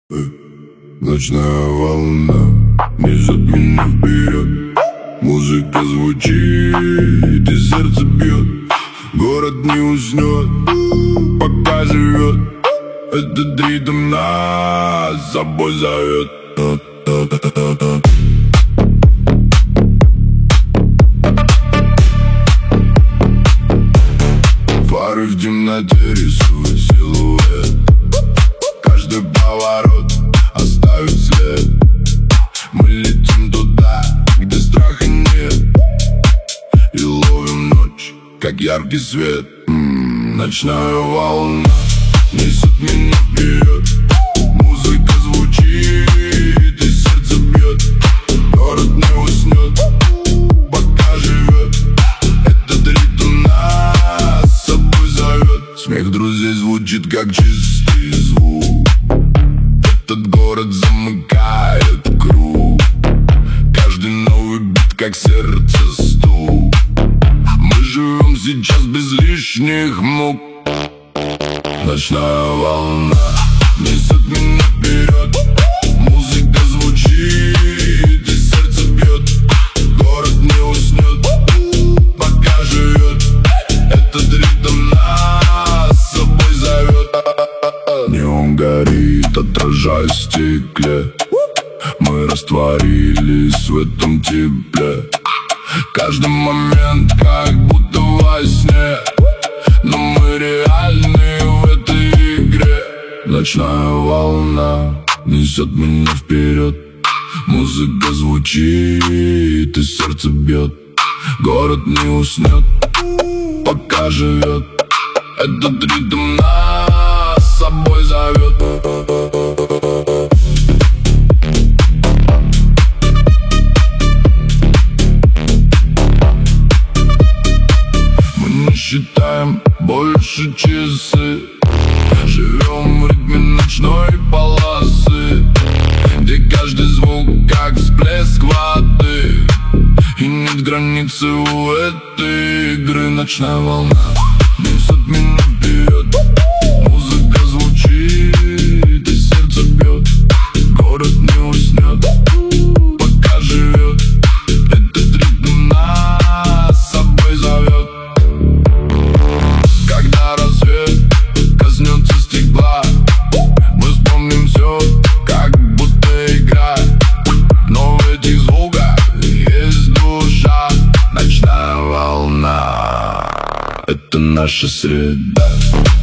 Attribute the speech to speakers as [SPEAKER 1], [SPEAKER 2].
[SPEAKER 1] Ночная волна несет меня вперед. Музыка звучит и сердце бьет. Город не уснет, пока живет. Этот ритм нас с собой зовет. Фары в темноте рисуют силуэт. Каждый поворот оставит след. Мы летим туда, где страха нет, и ловим ночь, как яркий свет. Ночная волна несет меня вперед. Музыка звучит и сердце бьет. Город не уснет, пока живет. Этот ритм нас с собой зовет. Смех друзей звучит, как чистый звук. Этот город замыкает круг. Каждый новый бит, как сердце стук. Мы живем сейчас без лишних мук. Ночная волна несет меня вперед. Музыка звучит и сердце бьет. Город не уснет, пока живет. Этот ритм нас с собой зовет. Неон горит, отражая в стекле. Мы растворились в этом тепле. Каждый момент как будто во сне, но мы реальны в этой игре. Ночная волна несет меня вперед. Музыка звучит и сердце бьет. Город не уснет, пока живет. Этот ритм нас с собой зовет. Считаем больше часы. Живем в ритме ночной полосы, где каждый звук как всплеск воды, и нет границы у этой игры. Ночная волна несет меня вперед. Музыка звучит и сердце бьет. Город не уснет, пока живет. Этот ритм нас с собой зовет. Когда рассвет коснется стекла, мы вспомним все, как будто игра. Но в этих звуках есть душа. Ночная волна — это наша среда.